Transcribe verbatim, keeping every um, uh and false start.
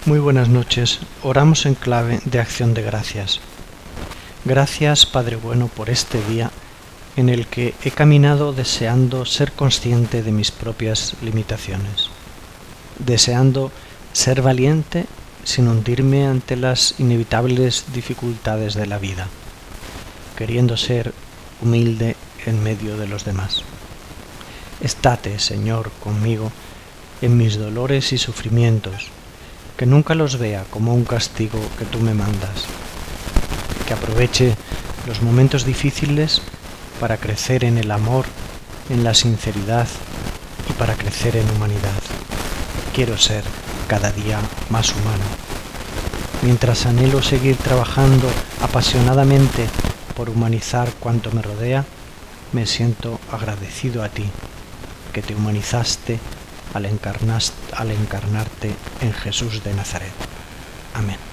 Muy buenas noches. Oramos en clave de acción de gracias. Gracias, Padre bueno, por este día en el que he caminado deseando ser consciente de mis propias limitaciones, deseando ser valiente sin hundirme ante las inevitables dificultades de la vida, queriendo ser humilde en medio de los demás. Estate, Señor, conmigo en mis dolores y sufrimientos, que nunca los vea como un castigo que tú me mandas, que aproveche los momentos difíciles para crecer en el amor, en la sinceridad y para crecer en humanidad. Quiero ser cada día más humano. Mientras anhelo seguir trabajando apasionadamente por humanizar cuanto me rodea, me siento agradecido a ti, que te humanizaste al, encarnas- al encarnarte en Jesús de Nazaret. Amén.